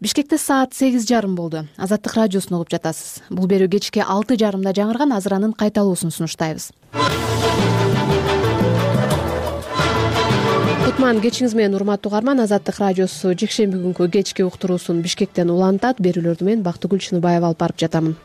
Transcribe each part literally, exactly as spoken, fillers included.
Бишкекте саат сегиз жарым болду. Азаттык радиосун угуп жатасыз. Бул берүү кечки алты жарымда жаңырган азыранын кайталуусун сунуштайбыз. Кутман кечиңиз менен урматтуу угарман. Азаттык радиосу жекшемби күнкү кечки уктуруусун Бишкектен улантат. Берүүлөрдү мен Бактыгүл Чыныбаева алып барып жатамын.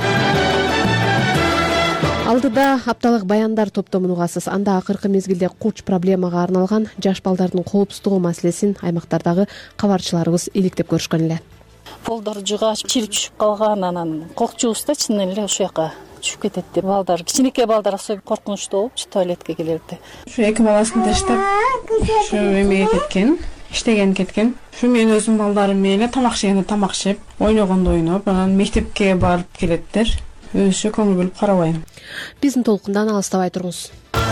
Алдыда апталык баяндар топтомун угасыз. Анда акыркы мезгилде курч проблемага арналган жаш балдардын коопсуздугу маселесин аймактардагы кабарчыларыбыз иликтеп көрүшкөн эле. Полдор жыга чирип түшүп калган, анан коркчубуз да чынын эле ушул жака түшүп кетет деп. Балдар, кичинекей балдар особенно коркунучтуу болуп, туалетке келерди. Ушу эки баласын таштап, ушу эмеге кеткен, иштеген кеткен. Ушу мен өзүм балдарым менен тамак жегенде тамак жеп, ойногондо ойноп, анан мектепке барып келеттер. Өзү көңүл бөлүп карабайм. Биздин толкундан алыстабай туруңуз.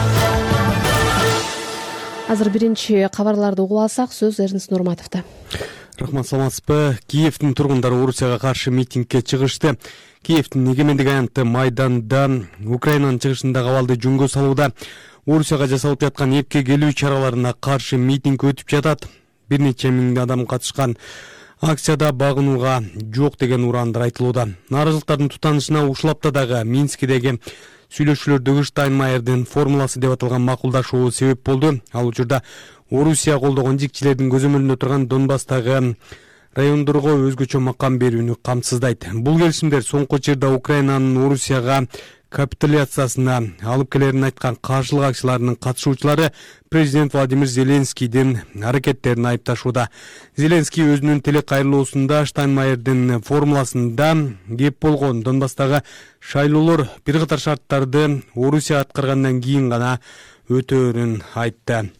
Азыр биринчи кабарларды угуп алсак, сөз Эрнест Нурматовдо. Рахмат, саламатсызбы? Киевдин тургундары Орусияга каршы митингге чыгышты. Киевдин эгемендик аянты Майданда Украинанын чыгышындагы абалды жөнгө салууда. Орусияга жасалып жаткан эпке келүү чараларына каршы митинг өтүп жатат. Бир нече миң адам катышкан акцияда багынууга жок деген ураандар айтылууда. Нааразылыктардын тутанышына ушул аптадагы Минскидеги сүйлөшүүлөрдөгү Штайнмайердин формуласы деп аталган макулдашуу себеп болду. Ал учурда Орусия колдогон жикчилердин көзөмөлүндө турган Донбасстагы райондорго өзгөчө макам берүүнү камсыздайт. Бул келишимдер соңку чырда Украинанын Орусияга капитуляциясына алып келерин айткан каршылык акцияларынын катышуучулары президент Владимир Зеленскийдин аракеттерин айыпташууда. Зеленский өзүнүн телекайрылуусунда Штайнмайердин формуласында кеп болгон Донбасстагы шайлоолор бир катар шарттарды Орусия аткаргандан кийин гана өтөөрүн айтты.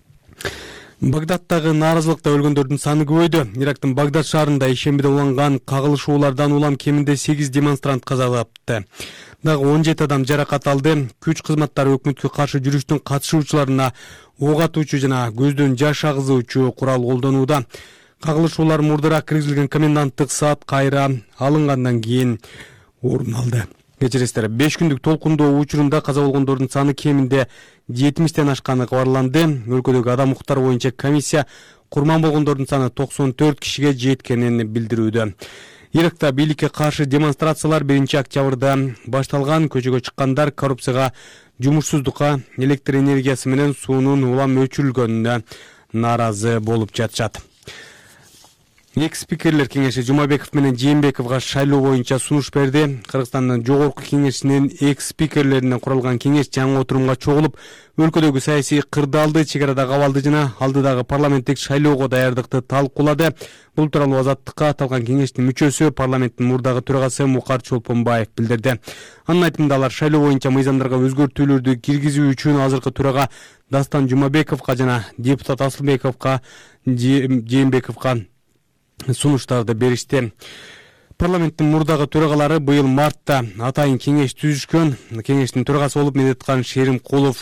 Багдадтагы нааразылыкта өлгөндөрдүн саны көбөйдү. Ирактын Багдад шаарында ишембиде уланган кагылышуулардан улам кеминде сегиз демонстрант каза тапты. Дагы он жети адам жаракат алды. Күч кызматтары өкмөткө каршы жүрүштүн катышуучуларына ок атуучу жана көздөн жаш агызуучу курал колдонууда. Кагылышуулар мурдараак киргизилген коменданттык саат кайра алынгандан кийин орун алды. Кечиресиздер, беш күндүк толкундоо учурунда каза болгондордун саны кеминде жетимиштен ашканы кабарланды. Өлкөдөгү адам укуктары боюнча комиссия курман болгондордун саны токсон төрт кишиге жеткенин билдирүүдө. Иракта бийликке каршы демонстрациялар биринчи октябрда башталган. Көчөгө чыккандар коррупцияга, жумушсуздукка, электр энергиясы менен суунун улам өчүрүлгөнүнө нааразы болуп жатышат. Эки спикерлер кеңеши Жумабеков менен Жээнбековго шайлоо боюнча сунуш берди. Кыргызстандын жогорку кеңешинин эки спикерлеринен куралган кеңеш жаңы отурумга чогулуп, өлкөдөгү саясий кырдаалды, чегарадагы абалды жана алдыдагы парламенттик шайлоого даярдыкты талкуулады. Бул тууралуу Азаттыкка аталган кеңештин мүчөсү, парламенттин мурдагы төрагасы Мукар Чолпонбаев билдирди. Анын айтымында алар шайлоо боюнча мыйзамдарга өзгөртүүлөрдү киргизүү үчүн азыркы төрага Дастан Жумабековго жана депутат Асылбековго, Жээнбековго сунуштарды беришти. Парламенттин мурдагы төрагалары быйыл мартта атайын кеңеш түзүшкөн. Кеңештин төрагасы болуп Медеткан Шеримкулов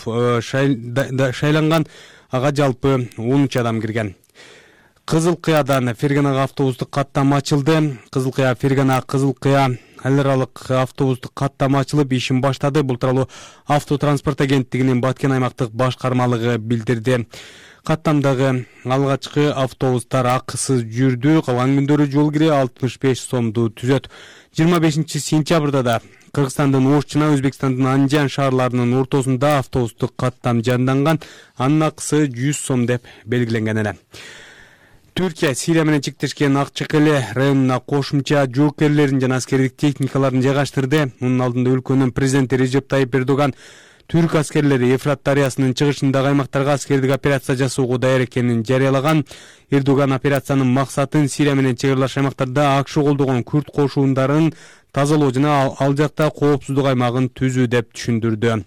шайланган. Ага жалпы он үч адам кирген. Кызыл Кыядан Ферганага автобустук каттама ачылды. Кызыл Кыя Фергана Кызыл Кыя эл аралык автобустук каттама ачылып ишин баштады. Бул тууралуу Автотранспорт агенттигинин Баткен аймактык башкармалыгы билдирди. Каттамдагы алгачкы автобустар акысыз жүрдү. Калган күндөрү жол кире алтымыш беш сомду түзөт. жыйырма бешинчи сентябрда да Кыргызстандын Ош жана Өзбекстандын Анжан шаарларынын ортосунда автобустук каттам жанданган. Анын акысы жүз сом деп белгиленген эле. Түркия Сирия менен чектешкен Акчакеле районуна кошумча жоокерлерин жана аскердик техникаларын жайгаштырды. Мунун алдында өлкөнүн президенти Режеп Тайип Эрдоган түрк аскерлери Ефрат дарыясынын чыгышындагы аймактарга аскердик операция жасоого даяр экенин жарыялаган. Эрдоган операциянын максатын Сирия менен чегарлаш аймактарда АКШ колдогон күрд кошуундарын тазалоо жана ал жакта коопсуздук аймагын түзүү деп түшүндүрдү.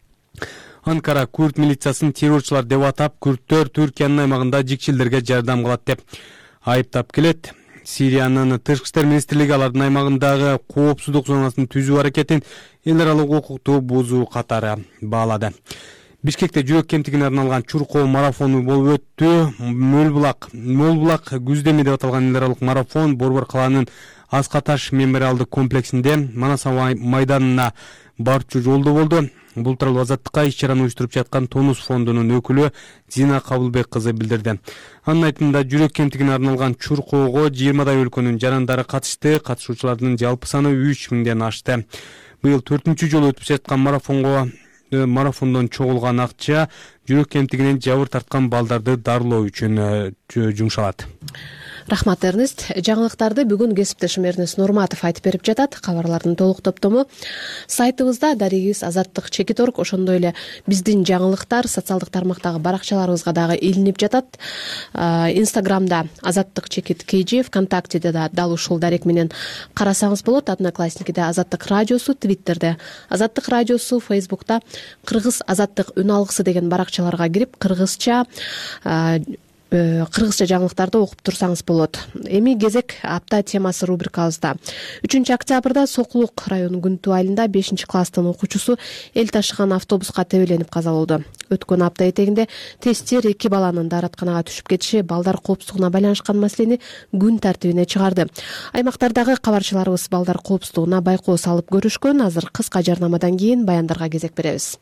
Анкара күрд милициясын террорчулар деп атап, күрдтөр Түркиянын аймагында жикчилдерге жардам кылат деп айыптап келет. Сириянын тышкы иштер министрлиги алардын аймагындагы коопсуздук зонасын түзүү аракетин эл аралык укукту бузуу катары баалады. Бишкекте жүрөк кемтигине арналган Чуркоо марафону болуп өттү. Мөлбулак, Мөлбулак күздеми деп аталган эл аралык марафон Борбор калаанын Аскаташ мемориалдык комплексинде Манас майданына барчу жолдо болду. Бул тууралуу Азаттыкка иш чараны уюштуруп жаткан Тонус фондунун өкүлү Зина Кабылбек кызы билдирди. Анын айтымында жүрөк кемтигине арналган чуркоого жыйырмадай өлкөнүн жарандары катышты. Катышуучулардын жалпы саны үч миңден ашты. Быйыл төртүнчү жолу өтүп жаткан марафонго марафондон чогулган акча жүрөк кемтигинен жабыр тарткан балдарды дарылоо үчүн жумшалат. Рахмат, Эрнест. Жаңылыктарды бүгүн кесиптешим Эрнест Нурматов айтып берип жатат. Кабарлардын толук топтому сайтыбызда дарегиз азаттык чекит точка орг, ошондой эле биздин жаңылыктар социалдык тармактагы баракчаларыбызга дагы илинип жатат. Инстаграмда азаттык чекит kg, ВКонтактеде да дал ушул дарек менен карасаңыз болот. Одноклассникиде азаттык радиосу, Твиттерде азаттык радиосу, Фейсбукта кыргыз азаттык үн алгысы деген баракчаларга кирип кыргызча кыргызча жаңылыктарды окуп турсаңыз болот. Эми кезек апта темасы рубрикабызда. үчүнчү октябрда Сокулук району Күнтүү айылында бешинчи класстын окуучусу эл ташыган автобуска тебеленип каза болду. Өткөн апта этегинде тесттер эки баланын дааратканага түшүп кетиши балдар коопсуздугуна байланышкан маселени күн тартибине чыгарды. Аймактардагы кабарчыларыбыз балдар коопсуздугуна байкоо салып көрүшкөн. Азыр кыска жарнамадан кийин баяндарга кезек беребиз.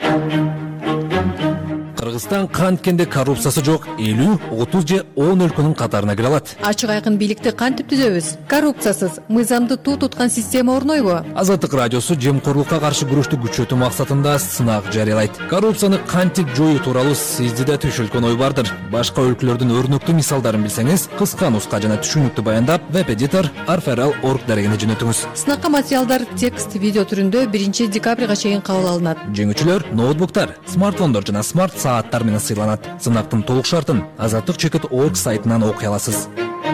Кыргызстан канткенде коррупциясы жок элүү, отуз же он өлкөнүн катарына кире алат. Ачык айкын бийликти кантип түзөбүз? Коррупциясыз, мыйзамды туу туткан система орнойбу? Азаттык радиосу жемкорлукка каршы күрөштү күчөтүү максатында сынак жарыялайт. Коррупцияны кантип жоюу тууралуу сизде да түшүлгөн ой бардыр. Башка өлкөлөрдүн өрнөктүү мисалдарын билсеңиз, кыска нуска жана түшүнүктүү баяндап веб-эдитор арферал точка орг дарегине жөнөтүңүз. Сынакка материалдар текст, видео түрүндө биринчи декабрга чейин кабыл алынат. Жеңүүчүлөр ноутбуктар, смартфондор жана смарт сааттар менен сыйланат. Сынактын толук шартын азаттык чекит точка орг сайтынан окуй аласыз.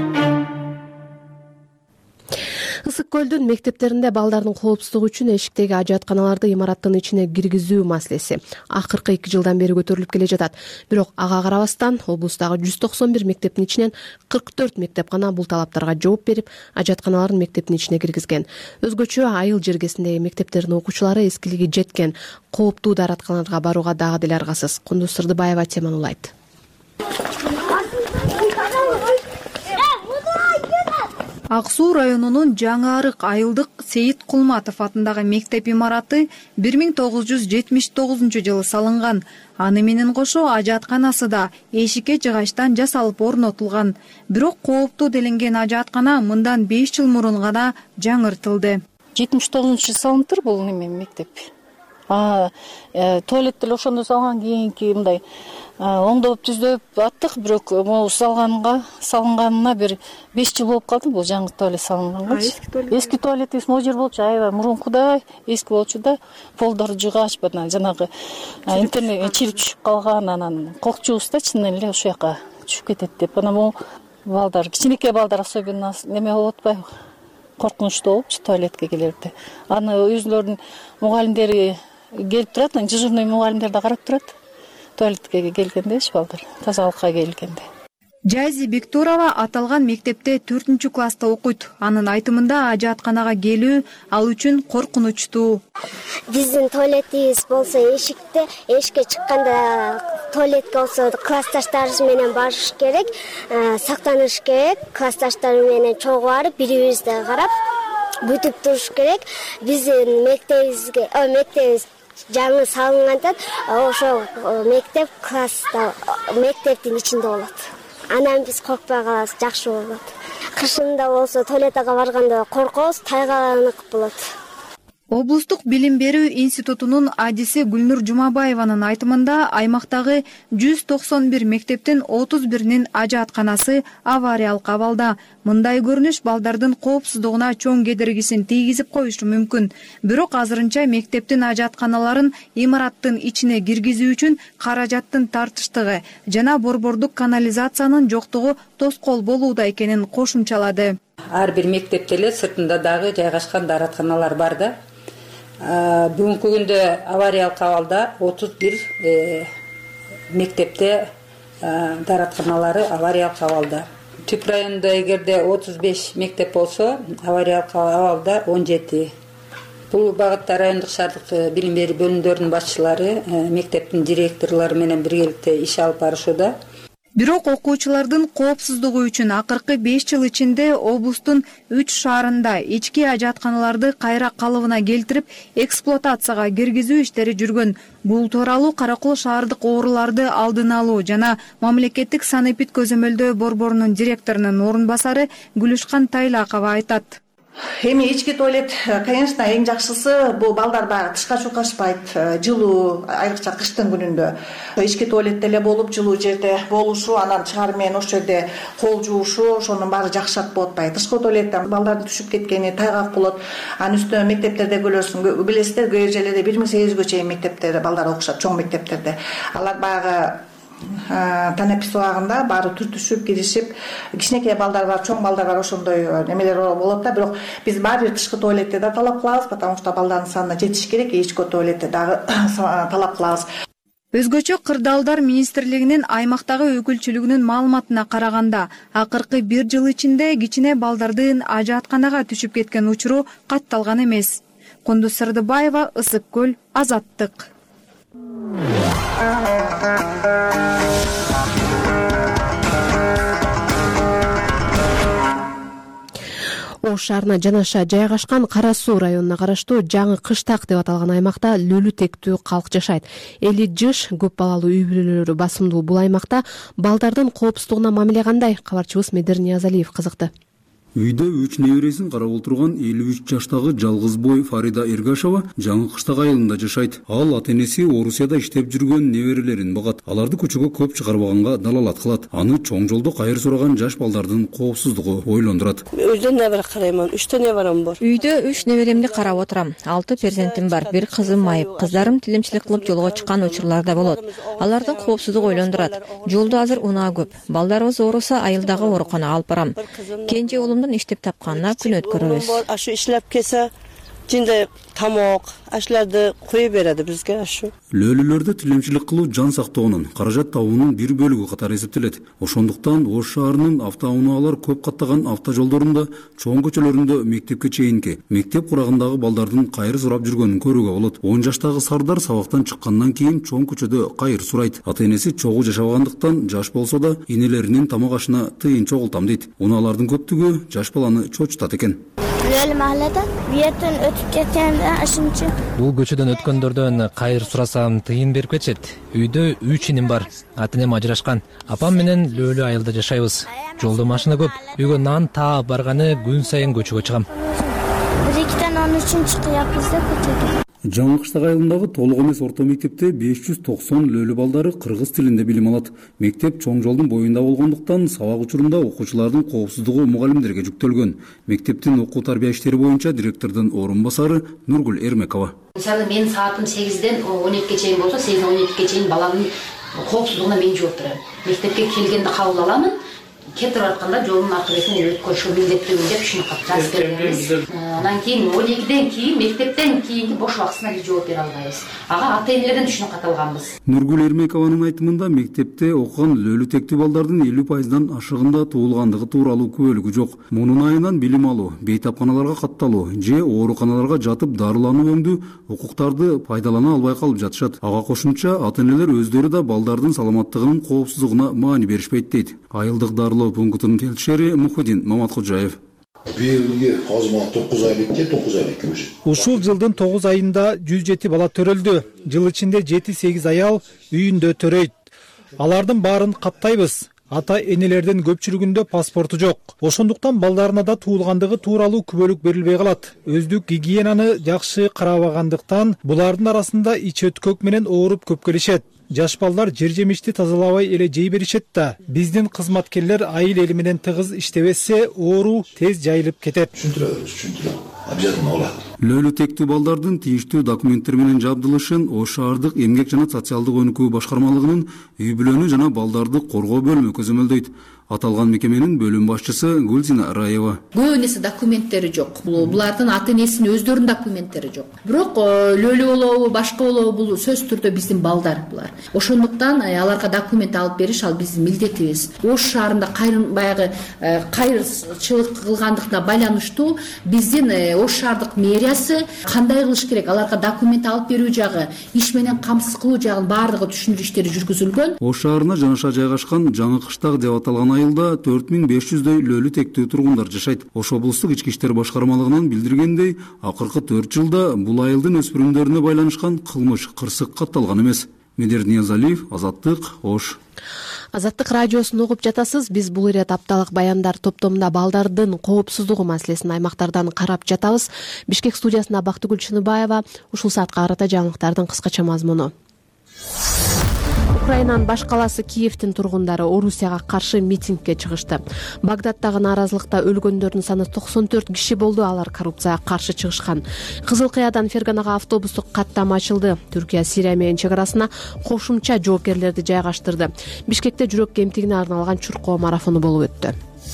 Ысык көлдүн мектептеринде балдардын коопсуздугу үчүн эшиктеги ажатканаларды имараттын ичине киргизүү маселеси акыркы эки жылдан бери көтөрүлүп келе жатат. Бирок ага карабастан облустагы жүз токсон бир мектептин ичинен кырк төрт мектеп гана бул талаптарга жооп берип, ажатканаларын мектептин ичине киргизген. Өзгөчө айыл жергесиндеги мектептердин окуучулары эскилиги жеткен кооптуу дааратканаларга барууга дагы деле аргасыз. Кундуз Сырдыбаева теманы улайт. Ак Суу районунун Жаңы Арык айылдык Сейит Кулматов атындагы мектеп имараты бир миң тогуз жүз жетимиш тогузунчу жылы салынган. Аны менен кошо ажатканасы да эшикке жыгачтан жасалып орнотулган. Бирок кооптуу деленген ажаткана мындан беш жыл мурун гана жаңыртылды. жетимиш тогузунчу жылы салыныптыр бул неме мектеп. А туалет деле ошондо салган, кийинки мындай оңдоп түздөп аттык, бирок могу салганга салынганына бир беш жыл болуп калды бул жаңы туалет салынгангачы. Эски туалетибиз могу жер болчу, аябай мурункудай эски болчу да, полдор жыгач бана жанагы интернет чирип түшүп калган, анан коркчубуз да чынын эле ошол жака түшүп кетет деп. Анан могу балдар, кичинекей балдар особенно неме болуп атпайбы? Коркунучтуу болупчу туалетке келерде. Аны өзүлөрүнүн мугалимдери келип турат, дежурный мугалимдер да карап турат. Туалетке келгендечи балдар, тазалыкка келгенде. Жайзи Бектурова аталган мектепте төртүнчү класста окуйт. Анын айтымында ажатканага келүү ал үчүн коркунучтуу. Биздин туалетибиз болсо эшикте, эшикке чыкканда туалетке болсо классташтарыбыз менен барыш керек, сактаныш керек, классташтар менен чогуу барып бири-бирибизди карап бүтүп туруш керек. Биздин мектебибизге, о мектебибиз жаңы салынгандан ошо мектеп класста, мектептин ичинде болот. Анан биз коркпой калабыз, жакшы болот. Кышында болсо туалетке барганда коркобуз, тайгаланып болот. Облустук билим берүү институтунун адиси Гүлнур Жумабаеванын айтымында аймактагы жүз токсон бир мектептин отуз биринин ажатканасы авариялык абалда. Мындай көрүнүш балдардын коопсуздугуна чоң кедергисин тийгизип коюшу мүмкүн. Бирок азырынча мектептин ажатканаларын имараттын ичине киргизүү үчүн каражаттын тартыштыгы жана борбордук канализациянын жоктугу тоскоол болууда экенин кошумчалады. Ар бир мектепте эле сыртында дагы жайгашкан дааратканалар бар да. Бүгүнкү күндө авариялык абалда отуз бир мектепте дааратканалары авариялык абалда. Түп районунда эгерде отуз беш мектеп болсо, авариялык абалда он жети. Бул багытта райондук шаардык билим берүү бөлүмдөрүнүн башчылары, мектептин директорлору менен биргеликте иш алып барышууда. Бирок окуучулардын коопсуздугу үчүн акыркы беш жыл ичинде облустун үч шаарында ички ажатканаларды кайра калыбына келтирип эксплуатацияга киргизүү иштери жүргөн. Бул тууралуу Каракол шаардык ооруларды алдын алуу жана мамлекеттик санэпид көзөмөлдөө борборунун директорунун орун басары Гүлүшкан Тайлакова айтат. Эми ички туалет, конечно, эң жакшысы бул балдар баягы тышка чуркашпайт, жылуу, айрыкча кыштын күнүндө. Ички туалетте эле болуп, жылуу жерде болушу, анан чыгаруу менен ошол жерде кол жуушу, ошонун баары жакшырак болот бай. Тышкы туалеттен балдардын түшүп кеткени, тайгак болот. Анын үстүнө мектептерде көрөсүң, билесиздер, кээ жерлерде бир миң сегиз жүзгө чейин мектептерде балдар окушат, чоң мектептерде. Алар баягы танапис убагында баары түртүшүп киришип, кичинекей балдар бар, чоң балдар бар, ошондой немелер болот да. Бирок биз баары тышкы туалетте да талап кылабыз, потому что балдардын санына жетиш керек, ички туалетте дагы талап кылабыз. Өзгөчө Кырдаалдар министрлигинин аймактагы өкүлчүлүгүнүн маалыматына караганда, акыркы бир жыл ичинде кичине балдардын ажатканага түшүп кеткен учуру катталган эмес. Кундуз Сырдыбаева, Ысык көл, Азаттык. Ош шаарына жанаша жайгашкан Кара Суу районуна караштуу Жаңы Кыштак деп аталган аймакта лөлү тектүү калк жашайт. Эли жыш көп балалуу үй бүлөлөрү басымдуу бул аймакта балдардын коопсуздугуна мамиле кандай? Кабарчыбыз Медер Ниязалиев кызыкты. Үйдө үч небересин карап отурган элүү үч жаштагы жалгыз бой Фарида Эргашева Жаңы Кыштак айылында жашайт. Ал ата-энеси Орусияда иштеп жүргөн неберелерин багат. Аларды көчөгө көп чыгарбаганга далалат кылат. Аны чоң жолдо кайыр сураган жаш балдардын коопсуздугу ойлондурат. Үйдө небере карайман, үчтө неберем бар. Үйдө үч неберемди карап отурам. алты перзентим бар. Бир кызым майып. Кыздарым тилимчилик кылып жолго чыккан учурлар да болот. Алардын коопсуздугу ойлондурат. Жолдо азыр унаа көп. Балдарыбыз ооруса айылдагы ооруканага алып барам. Кенже уулумдун иштеп тапканына күн өткөрөбүз. Ашу иштеп келсе, жинде тамок, ашларды кое береді бізге ашу. Лөлүлөрдө тилемчилик кылуу жан сактоонун, каражат табуунун бир бөлүгү катары эсептелет. Ошондуктан Ош шаарынын автоунаалар көп каттаган автожолдорунда, чоң көчөлөрүндө мектепке чейинки, мектеп курагындагы балдардын кайыр сурап жүргөнүн көрүүгө болот. он жаштагы Сардар сабактан чыккандан кийин чоң көчөдө кайыр сурайт. Ата-энеси чогуу жашабагандыктан жаш болсо да энелеринин тамак ашына тыйын чогултам дейт. Унаалардын көптүгү жаш баланы чочутат экен. Лөл махалада биетен өтүп кеткенде ашынчы. Бул көчөдөн өткөндөрдөн кайыр сурасам тыйын берип кетишет. Үйдө үч иним бар. Ата-энем ажырашкан. Апам менен Лөлү айылда жашайбыз. Жолдо машина көп. Үйгө нан таап барганы күн сайын көчөгө чыгам. бир экиден он үчүнчү кыяпбыз да көчөгө. Жаңы Кыштак айылындагы толук эмес орто мектепте беш жүз токсон лөлү балдары кыргыз тилинде билим алат. Мектеп чоң жолдун боюнда болгондуктан сабак учурунда окуучулардын коопсуздугу мугалимдерге жүктөлгөн. Мектептин окуу тарбия иштери боюнча директордун орун басары Нургүл Эрмекова. Мисалы мен саатым сегизден он экиге чейин болсо, сегизден он экиге чейин баланын коопсуздугуна мен жооп берем. Мектепке келгенде кабыл аламын. Кетип атканда жолдун аркы бетине өткөрүшү милдеттүүмүн деп түшүнүп жазып беребиз. Анан кийин он экиден кийин мектептен кийинки бош убактысына биз жооп бере албайбыз. Ага ата-энелерден түшүнүк каталганбыз. Нургүл Эрмекованын айтымында мектепте окуган лөлү тектүү балдардын элүү пайыздан ашыгында туулгандыгы тууралуу күбөлүгү жок. Мунун айынан билим алуу, бейтапканаларга катталуу же ооруканаларга жатып дарылануу өңдүү укуктарды пайдалана албай калып жатышат. Ага кошумча ата-энелер өздөрү да балдардын саламаттыгынын коопсуздугуна маани беришпейт дейт. Айылдык дарылоо пунктунун фельдшери Мухиддин Маматкожаев. Ушул жылдын тогуз айында жүз жети бала төрөлдү. Жыл ичинде жети сегиз аял үйүндө төрөйт. Алардын баарын каттайбыз. Ата-энелердин көпчүлүгүндө паспорту жок. Ошондуктан балдарына да туулгандыгы тууралуу күбөлүк берилбей калат. Өздүк гигиенаны жакшы карабагандыктан булардын арасында ич өткөк менен ооруп көп келишет. Жаш балдар жер жемишти тазалабай эле жей беришет да. Биздин кызматкерлер айыл эли менен тыгыз иштебесе, оору тез жайылып кетет. Түшүндүрөбүз, түшүндүрөбүз. Обязательно болот. Лөлү тектүү балдардын тийиштүү документтер менен жабдылышын Ош шаардык эмгек жана социалдык өнүкүү башкармалыгынын үй бүлөнү жана балдарды коргоо бөлүмү көзөмөлдөйт. Аталган мекеменин бөлүм башчысы Гүлзина Раева. Көп нерсе документтери жок. Булардын ата энесинин өздөрүнүн документтери жок. Бирок лөлө болобу, башка болобу, бул сөзсүз түрдө биздин балдар булар. Ошондуктан аларга документ алып бериш ал биздин милдетибиз. Ош шаарында кайрым баягы кайрчылык кылгандыгына байланыштуу биздин Ош шаардык мэриясы кандай кылыш керек, аларга документ алып берүү жагы, иш менен камсыз кылуу жагын баардыгы түшүндүрүү иштери жүргүзүлгөн. Ош шаарына жанаша жайгашкан Жаңы Кыштак деп аталган айылда төрт миң беш жүздөй лөлү тектүү тургундар жашайт. Ош облустук ички иштер башкармалыгынан билдиргендей, акыркы төрт жылда бул айылдын өспүрүмдөрүнө байланышкан кылмыш кырсык катталган эмес. Медер Ниязалиев, Азаттык, Ош. Азаттык радиосун угуп жатасыз. Биз бул ирет апталык баяндар топтомунда балдардын коопсуздугу маселесин аймактардан карап жатабыз. Бишкек студиясында Бактыгүл Чыныбаева. Ушул саатка карата жаңылыктардын кыскача мазмуну. Украинанын баш калаасы Киевдин тургундары Орусияга каршы митингге чыгышты. Багдаддагы нааразылыкта өлгөндөрдүн саны токсон төрт киши болду. Алар коррупцияга каршы чыгышкан. Кызыл Кыядан Ферганага автобустук каттам ачылды. Түркия Сирия менен чек арасына кошумча жоопкерлерди жайгаштырды. Бишкекте жүрөк кемтигине арналган чуркоо марафону болуп өттү.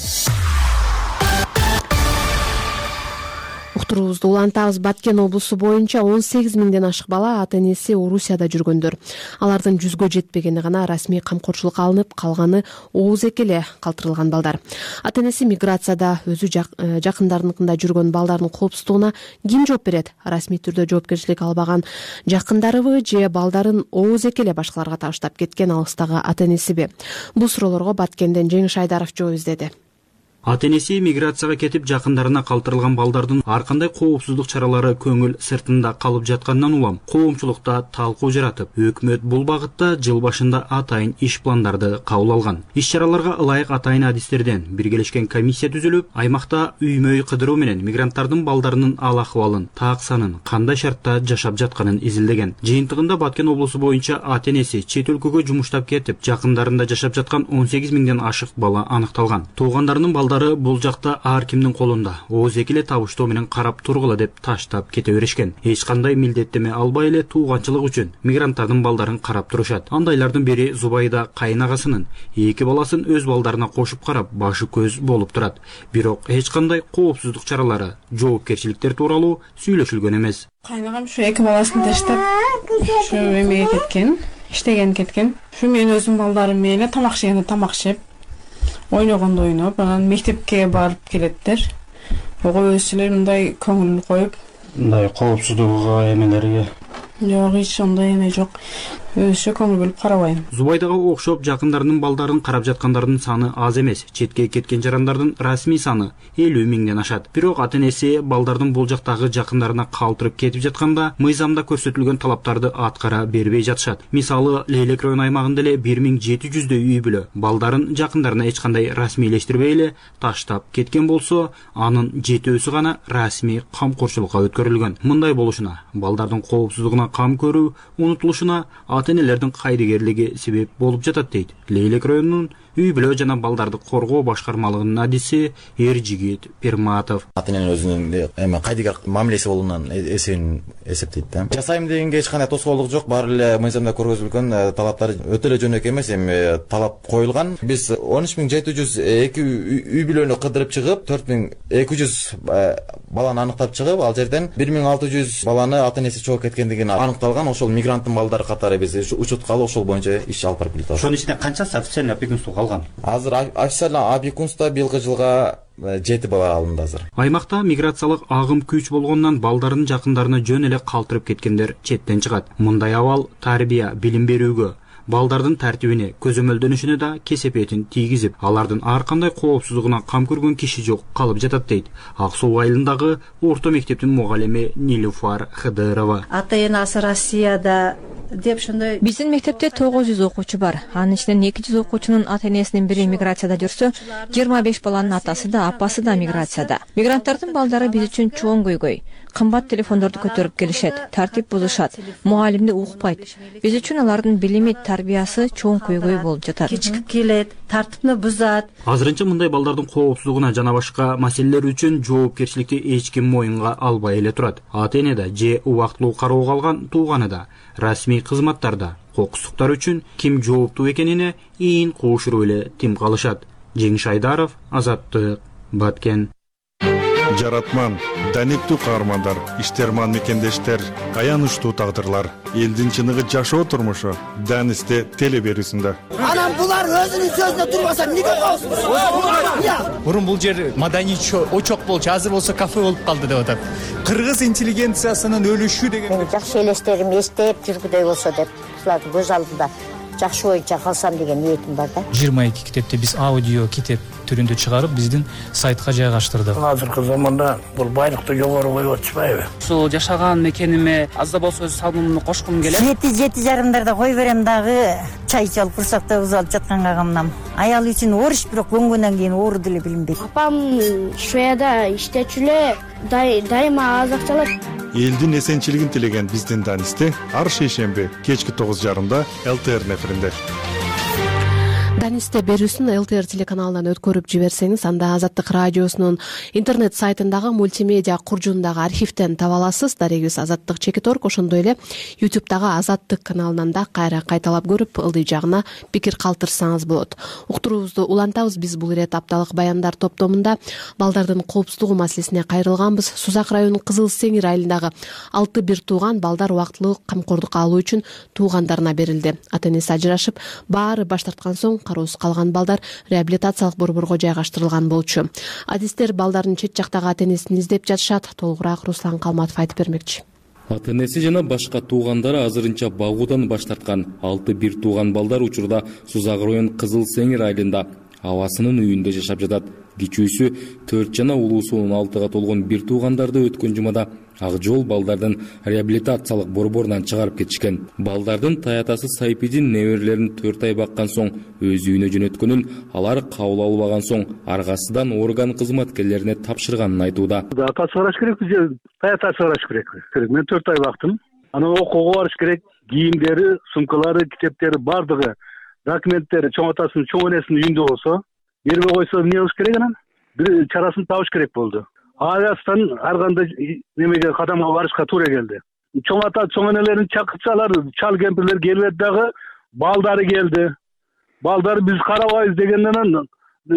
Уктуруубузду улантабыз. Баткен облусу боюнча он сегиз миңден ашык бала ата энеси Орусияда жүргөндөр. Алардын жүзгө жетпегени гана расмий камкорчулукка алынып, калганы ооз экеле калтырылган балдар. Ата энеси миграцияда өзү жакындарыныкында жүргөн балдардын коопсуздугуна ким жооп берет? Расмий түрдө жоопкерчилик албаган жакындарыбы же балдарын ооз экеле башкаларга таштап кеткен алыстагы ата энесиби? Бул суроолорго Баткенден Жеңиш Айдаров жооп издеди. Ата энеси миграцияга кетип жакындарына калтырылган балдардын ар кандай коопсуздук чаралары көңүл сыртында калып жаткандан улам коомчулукта талкуу жаратып, өкмөт бул багытта жыл башында атайын иш пландарды кабыл алган. Иш чараларга ылайык атайын адистерден биргелешкен комиссия түзүлүп, аймакта үй-мөй кыдыруу менен мигранттардын балдарынын ал акыбалын, так санын, кандай шартта жашап жатканын изилдеген. Жыйынтыгында Баткен облусу боюнча ата энеси чет өлкөгө жумуштап кетип, жакындарында жашап жаткан он сегиз миңден ашык бала аныкталган. Туугандарынын балдары бул жакта ар кимдин колунда, ооз экеле табыштоо менен карап тургула деп таштап кете беришкен. Эч кандай милдеттеме албай эле тууганчылык үчүн мигранттардын балдарын карап турушат. Андайлардын бири Зубайда кайнагасынын эки баласын өз балдарына кошуп карап, башы көз болуп турат. Бирок эч кандай коопсуздук чаралары, жоопкерчиликтер тууралуу сүйлөшүлгөн эмес. Кайнагам ушу эки баласын таштап, ушу эмеге кеткен, иштеген кеткен. Ушу менин өзүм балдарым менен тамак жегенде тамак жеп, ойногондо ойноп, анан мектепке барып келеттер. Ого өзүлөр мындай көңүл коюп, мындай коопсуздугуга эмелерге жок, эч ондай эме жок. Өзү көңүл бөлүп карабайм. Зубайдага окшоп жакындарынын балдарын карап жаткандардын саны аз эмес. Четке кеткен жарандардын расмий саны элүү миңден ашат. Бирок ата энеси балдардын бул жактагы жакындарына калтырып кетип жатканда, мыйзамда көрсөтүлгөн талаптарды аткара бербей жатышат. Мисалы, Лейлек район аймагында эле бир миң жети жүздөй үй бүлө балдарын жакындарына эч кандай расмийлештирбей эле таштап кеткен болсо, анын жетөөсү гана расмий камкорчулукка өткөрүлгөн. Мындай болушуна, балдардын коопсуздугуна кам көрүү унутулушуна ата энелердин кайдыгерлиги себеп болуп жатат дейт Лейлек районунун үй бүлө жана балдарды коргоо башкармалыгынын адиси Эржигит Перматов. Ата эненин өзүнүн эме кайдыгер мамилеси болуунан эсебин эсептейт да. Жасайм дегенге эч кандай тоскоолдук жок, баары эле мыйзамда көргөзүлгөн талаптар өтө эле жөнөкөй эмес, эми талап коюлган. Биз он үч миң жети жүз эки үй бүлөнү кыдырып чыгып, төрт миң эки жүз баланы аныктап чыгып, ал жерден бир миң алты жүз баланы ата энеси чогуу кеткендиги аныкталган. Ошол мигранттын балдары катары биз учуткалы ошол боюнча иш алып барып келатабыз. Ошонун ичинде канчасы официальный опекунство калган? Азыр официальный опекунство быйылкы жылга жети бала алынды азыр. Аймакта миграциялык агым күч болгондон балдардын жакындарына жөн эле калтырып кеткендер четтен чыгат. Мындай абал тарбия, билим берүүгө, балдардын тартибине, көзөмөлдөнүшүнө да кесепетин тийгизип, алардын ар кандай коопсуздугуна кам көргөн киши жок калып жатат дейт Ак Суу айылындагы орто мектептин мугалими Нилуфар Хыдырова. Ата энасы Россияда деп ошондой. Биздин мектепте тогуз жүз окуучу бар. Анын ичинен эки жүз окуучунун ата энесинин бири миграцияда жүрсө, жыйырма беш баланын атасы да, апасы да миграцияда. Мигранттардын балдары биз үчүн чоң көйгөй. Кымбат телефондорду көтөрүп келишет, тартип бузушат, мугалимди укпайт. Биз үчүн алардын билими, тарбиясы чоң көйгөй болуп жатат. Кечикип келет, тартипни бузат. Азырынча мындай балдардын коопсуздугуна жана башка маселелер үчүн жоопкерчиликти эч ким моюнга албай эле турат. Ата эне да же убактылуу кароого алган тууганы да, расмий кызматтарда кокустуктар үчүн ким жооптуу экенине ийин коошуруп эле тим калышат. Жеңиш Айдаров, Азаттык, Баткен. Жаратман, даниктүү каармандар, иштерман мекендештер, аянычтуу тагдырлар, элдин чыныгы жашоо турмушу Данисте теле берүүсүндө. Анан булар өзүнүн сөзүнө турбаса эмнеге коесуз? Мурун бул жер маданий очок болчу, азыр болсо кафе болуп калды деп атат. Кыргыз интеллигенциясынын өлүшү деген жакшы элестерим эстеп жүргүдөй болсо деп ушулардын көз алдында жакшы боюнча калсам деген ниетим бар да. жыйырма эки китепти биз аудио китеп түрүндө чыгарып биздин сайтка жайгаштырдык. Азыркы заманда бул байлыкты жогору коюп атышпайбы? Ушул жашаган мекениме аз да болсо өз салымымды кошкум келет. Жети жети жарымдарда кой берем дагы чай чалып курсакта узалып жатканга камнам. Аял үчүн оруш бирок көнгөндөн кийин оору деле билинбейт. Апам Швецияда иштечү эле, дайыма аз акча алат. Элдин эсенчилигин тилеген биздин Данисте ар шейшемби кечки тогуз жарымда эл тэ эр эфиринде. Данисте берүүсүн эл тэ эр телеканалынан өткөрүп жиберсеңиз, анда Азаттык радиосунун интернет сайтындагы мультимедиа куржундагы архивден таба аласыз. Дарегибиз Азаттык чекит орг, ошондой эле ютубтагы Азаттык каналынан да кайра кайталап көрүп, ылдый жагына пикир калтырсаңыз болот. Уктуруубузду улантабыз. Биз бул ирет апталык баяндар топтомунда балдардын коопсуздугу маселесине кайрылганбыз. Сузак районунун Кызыл Сеңир айылындагы алты бир тууган балдар убактылуу камкордукка алуу үчүн туугандарына берилди. Ата энеси ажырашып, баары баш тарткан соң кароосуз калган балдар реабилитациялык борборго жайгаштырылган болчу. Адистер балдардын чет жактагы ата энесин издеп жатышат. Толугураак Руслан Калматов айтып бермекчи. Ата энеси жана башка туугандары азырынча багуудан баш тарткан алты бир тууган балдар учурда Сузак район Кызыл Сеңир айылында абасынын үйүндө жашап жатат. Кичүүсү төрт жана улуусу он алтыга толгон бир туугандарды өткөн жумада Ак жол балдардын реабилитациялык борборунан чыгарып кетишкен. Балдардын таятасы Сайпидин неберелерин төрт ай баккан соң өз үйүнө жөнөткөнүн, алар кабыл албаган соң аргасынан орган кызматкерлерине тапшырганын айтууда. Атасы караш керекпи же таятасы караш керекпи? Мен төрт ай бактым. Анан окууга барыш керек. Кийимдери, сумкалары, китептери бардыгы, документтери чоң атасынын, чоң энесинин үйүндө болсо, бербей койсо эмне кылыш керек анан? Бир чарасын табыш керек болду. Аястан ар кандай немеге кадамга барышка туура келди. Чоң ата, чоң энелерин чакыртсалар, чал кемпирлер келбеді дагы, балдары келди. Балдары биз карабайбыз дегенден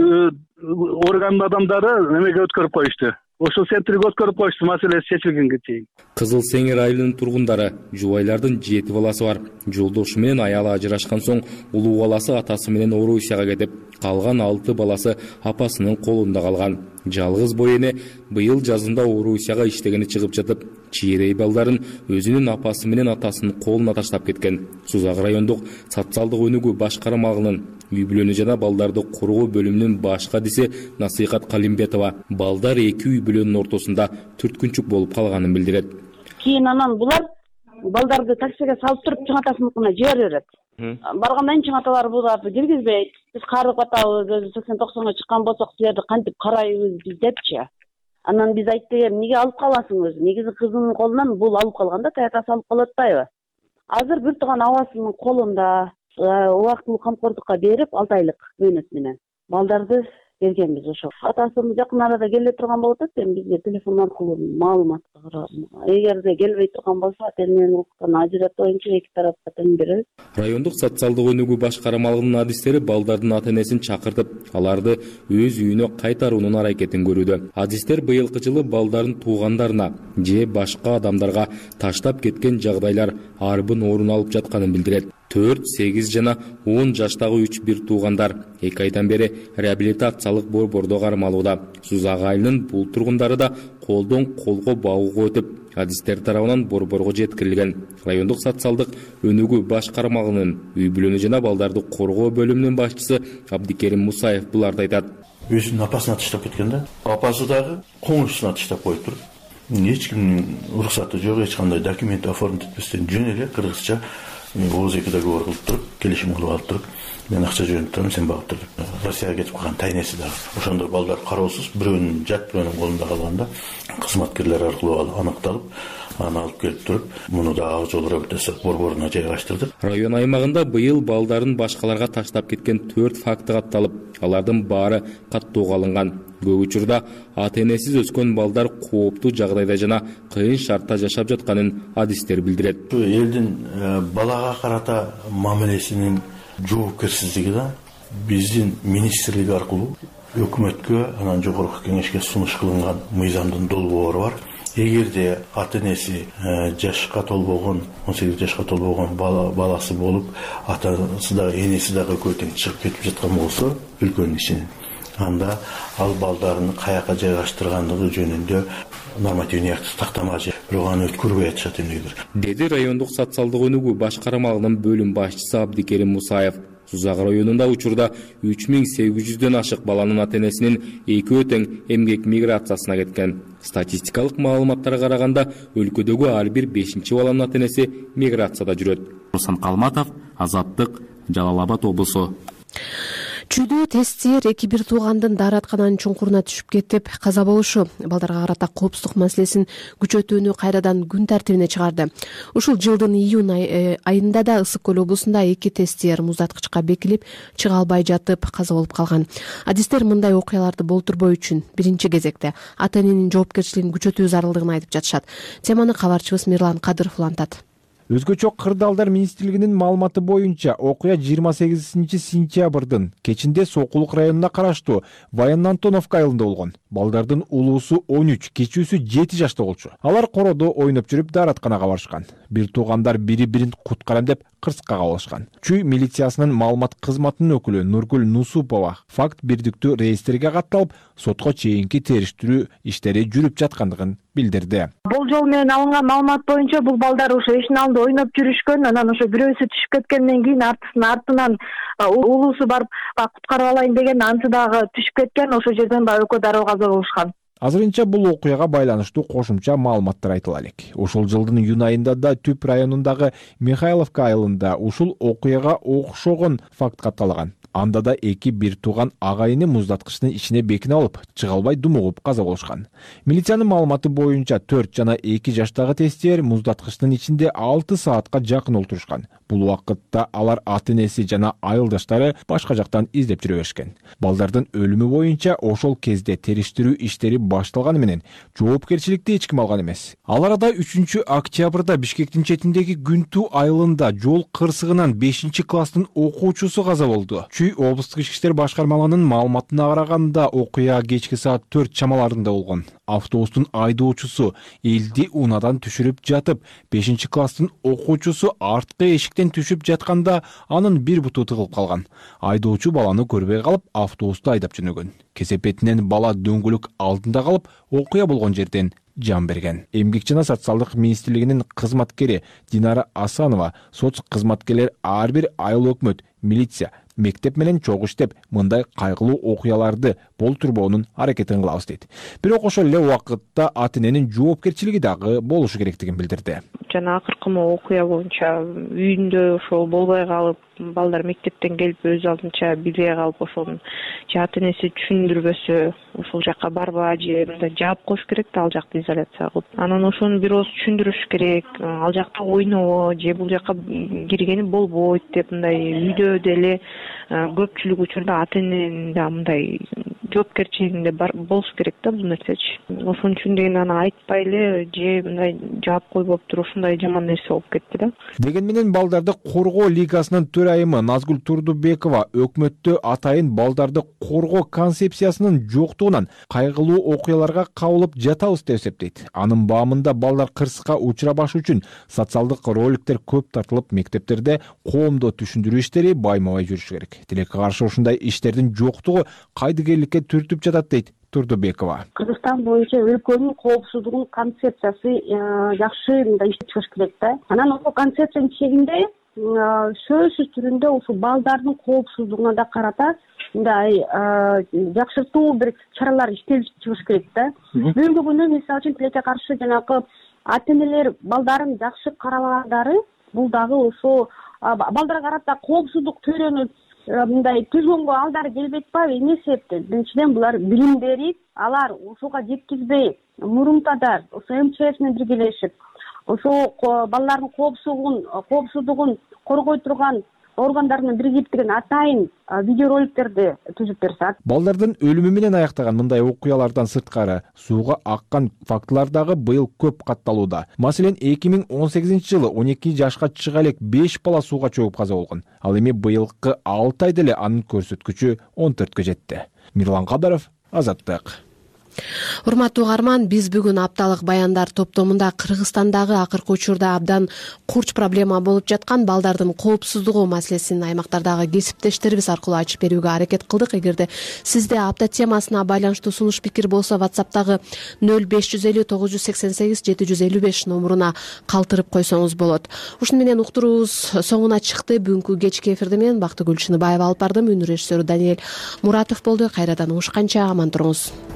органдын адамдары немеге өткөрүп коюшту. Ошол центрге өткөрүп коюшту, маселеси чечилгенге чейин. Кызыл Сеңир айылынын тургундары жубайлардын жети баласы бар. Жолдошу менен аялы ажырашкан соң улуу баласы атасы менен Орусияга кетип, калган алты баласы апасынын колунда калган. Жалгыз боене быйыл жазында Орусияга иштегени чыгып жатып, чийрей балдарын өзүнүн апасы менен атасынын колуна таштап кеткен. Сузак райондук социалдык өнүгүү башкармалыгынын үй бүлөнү жана балдарды коргоо бөлүмүнүн баш кадиси Насыйкат Калимбетова балдар эки үй бүлөнүн ортосунда түрткүнчүк болуп калганын билдирет. Кийин анан булар балдарды таксиге салып туруп чоң атасыныкына жибере берет. Баргандан чоң аталар буларды киргизбейт. Биз карып атабыз, өзү сексен токсонго чыккан болсок, силерди кантип карайбыз биз депчи. Анан биз айттык, эмнеге алып каласың өзү? Негизи кызынын колунан бул алып калганда таятасы алып калып атпайбы? Азыр бир тууган абасынын колунда убактылуу камкордукка берип, алты айлык мөөнөт менен балдарды бергенбиз ошо. Атасы жакын арада келе турган болуп атат, эми бизге телефон аркылуу маалымат кылып, эгерде келбей турган болсо, атенен укуктан ажыратуу боюнча эки тарапка тең беребиз. Райондук социалдык өнүгүү башкармалыгынын адистери балдардын ата энесин чакыртып, аларды өз үйүнө кайтаруунун аракетин көрүүдө. Адистер быйылкы жылы балдардын туугандарына же башка адамдарга таштап кеткен жагдайлар арбын орун алып жатканын билдирет. төрт, сегиз жана он жаштагы үч бир туугандар эки айдан бери реабилитациялык борбордо кармалууда. Сузак айылынын бул тургундары да колдон колго багууга өтүп, адистер тарабынан борборго жеткирилген. Райондук социалдык өнүгүү башкармалыгынын үй бүлөнү жана балдарды коргоо бөлүмүнүн башчысы Абдикерим Мусаев буларды айтат. Өзүнүн апасына таштап кеткен да. Апасы дагы коңшусуна таштап коюп туруп. Эч кимдин уруксаты жок, эч кандай документ оформить этпестен жөн эле кыргызча Оз эки договор кылып туруп, келишим кылып алып туруп, мен акча жөнөтүп турам, сен багып тур деп. Россияга кетип калган тайнеси дагы. Ошондой балдар кароосуз, бирөөнүн жат, бирөөнүн колунда калганда кызматкерлер аркылуу аныкталып, аны алып келип туруп, муну да Ак жол реабилитация борборуна жайгаштырдык. Район аймагында быйыл балдарын башкаларга таштап кеткен төрт факты катталып, алардын баары каттоого алынган. Көп учурда ата энесиз өскөн балдар кооптуу жагдайда жана кыйын шартта жашап жатканын адистер билдирет. Элдин балага карата мамилесинин жоопкерсиздиги да биздин министрлик аркылуу өкмөткө анан жогорку кеңешке сунуш кылынган мыйзамдын долбоору бар. Эгерде ата энеси жашка толбогон, он сегиз жашка толбогон баласы болуп, атасы дагы энеси дагы көтөң чыгып кетип жаткан болсо өлкөнүн ичинен, анда ал балдарын каяка жайгаштыргандыгы жөнүндө нормативный акт тактамажы, бирок аны өткөрбөй атышат эмнегедир. Деди райондук социалдык өнүгүү баш карамагынын бөлүм башчысы Абдикерим Мусаев. Сузак районунда учурда үч миң сегиз жүздөн ашык баланын ата энесинин эки өтөң эмгек миграциясына кеткен. Статистикалык маалыматтарга караганда өлкөдөгү ар бир бешинчи баланын ата энеси миграцияда жүрөт. Руслан Калматов, Азаттык, Жалал Абад облусу. Чүйдө тестер эки бир туугандын даараткананын чуңкуруна түшүп кетип каза болушу балдарга карата коопсуздук маселесин күчөтүүнү кайрадан күн тартибине чыгарды. Ушул жылдын июнь айында да Ысык көл облусунда эки тестер муздаткычка бекилип чыга албай жатып каза болуп калган. Адистер мындай окуяларды болтурбоо үчүн биринчи кезекте ата эненин жоопкерчилигин күчөтүү зарылдыгын айтып жатышат. Теманы кабарчыбыз Мирлан Кадыров улантат. Өзгөчө кырдаалдар министрлигинин маалыматы боюнча окуя жыйырма сегизинчи сентябрдын кечинде Сокулук районуна караштуу Военно Антоновка айылында болгон. Балдардын улуусу он үч, кичүүсү жети жашта болчу. Алар короодо ойноп жүрүп дааратканага барышкан. Бир туугандар бири-бирин куткарам деп кырсыкка кабылышкан. Чүй милициясынын маалымат кызматынын өкүлү Нургүл Нусупова факт бирдиктүү реестрге катталып, сотко чейинки териштирүү иштери жүрүп жаткандыгын билдирди. Болжол менен алынган маалымат боюнча бул балдар ошо эшин алдында ойноп жүрүшкөн, анан ошо бирөөсү түшүп кеткенден кийин артысынан артынан улуусу барып куткарып алайын деген, анысы дагы түшүп кеткен, ошол жерден баягы экөө дароо каза болушкан. Азырынча бул окуяга байланыштуу кошумча маалыматтар айтыла элек. Ошол жылдын июнь айында да Түп районундагы Михайловка айылында ушул окуяга окшогон факт катталган. Анда да эки бир тууган агайыны муздаткычтын ичине бекине алып, чыга албай думугуп каза болушкан. Милициянын маалыматы боюнча төрт жана эки жаштагы тестер муздаткычтын ичинде алты саатка жакын олтурушкан. Бул убакытта алар ата энеси жана айылдаштары башка жактан издеп жүрө беришкен. Балдардын өлүмү боюнча ошол кезде териштирүү иштери башталганы менен жоопкерчиликти эч ким алган эмес. Ал арада үчүнчү октябрда Бишкектин четиндеги Күнтүү айылында жол кырсыгынан бешинчи класстын окуучусу каза болду. Чүй облустук ички иштер башкармалыгынын маалыматына караганда окуя кечки саат төрт чамаларында болгон. Автобустун айдоочусу элди унадан түшүрүп жатып, бешинчи класстын окуучусу арткы эшиктен түшүп жатканда анын бир буту тыгылып калган. Айдоочу баланы көрбөй калып, автобусту айдап жөнөгөн. Кесепетинен бала дөңгөлөк алдында калып, окуя болгон жерден жан берген. Эмгек жана социалдык министрлигинин кызматкери Динара Асанова сот кызматкерлер ар бир айыл өкмөт, милиция, мектеп менен чогуу иштеп, мындай кайгылуу окуяларды болтурбоонун аракетин кылабыз дейт. Бирок ошол эле убакытта ата эненин жоопкерчилиги дагы болушу керектигин билдирди. Жана акыркы окуя боюнча үйүндө ошол болбой калып, балдар мектептен келип өз алдынча билбей калып, ошонун же ата энеси түшүндүрбөсө, ошол жакка барба же мындай жаап коюш керек да, ал жакты изоляция кылып. Анан ошону бир ооз түшүндүрүш керек. Ал жакта ойнобо же бул жакка киргени болбойт деп, мындай үйдө деле көпчүлүк учурда ата эненин да мындай жоопкерчилигинде болуш керек да бул нерсечи. Ошон үчүн деген аны айтпай эле же мындай жаап койбоп туруп ушундай жаман нерсе болуп кетти да. Деген менен балдарды коргоо лигасынын төрайымы Назгүл Турдубекова өкмөттө атайын балдарды коргоо концепциясынын жоктугунан кайгылуу окуяларга кабылып жатабыз деп эсептейт. Анын баамында балдар кырсыкка учурабаш үчүн социалдык роликтер көп тартылып, мектептерде коомдо түшүндүрүү иштери байма-бай жүрүшү керек. Тилекке каршы ушундай иштердин жоктугу кайдыгерликке түртүп жатат дейт Турдубекова. Кыргызстан боюнча өлкөнүн коопсуздугунун концепциясы жакшы мындай иштеп чыгыш керек да. Анан ошол концепциянын чегинде сөзсүз түрүндө ушул балдардын коопсуздугуна да карата мындай жакшыртуу бир чаралар иштелип чыгыш керек да. Бүгүнкү күндө мисалы үчүн тилекке каршы жанагы ата энелер балдарын жакшы каралагандары, бул дагы ошо балдарга карата коопсуздук төрөнүп мындай түзгөнгө алдары келбейт атпайбы? Эмне себептен? Биринчиден булар билимдери алар ушуга жеткизбей, мурунтадар ошо эм че эс менен биргелешип, ошо балдардын коопсуздугун коопсуздугун коргой турган органдар менен биригиптигин атайын видеороликтерди түзүп берсат. Балдардын өлүмү менен аяктаган мындай окуялардан сырткары сууга аккан фактылар дагы быйыл көп катталууда. Маселен, эки миң он сегизинчи жылы он эки жашка чыга элек беш бала сууга чөгүп каза болгон. Ал эми быйылкы алты айда эле анын көрсөткүчү он төрткө жетти. Мирлан Кадаров, Азаттык. Урматтуу угарман, биз бүгүн апталык баяндар топтомунда Кыргызстандагы акыркы учурда абдан курч проблема болуп жаткан балдардын коопсуздугу маселесин аймактардагы кесиптештерибиз аркылуу ачып берүүгө аракет кылдык. Эгерде сизде апта темасына байланыштуу сунуш пикир болсо, WhatsApp'тагы нөл беш жүз элүү тогуз жүз сексен сегиз жети жүз элүү беш номуруна калтырып койсоңуз болот. Ушуну менен уктуруубуз соңуна чыкты. Бүгүнкү кечки эфирде мен Бактыгүл Чыныбаева алып бардым. Үн режиссеру Даниэль Муратов болду. Кайрадан угушканча аман туруңуз.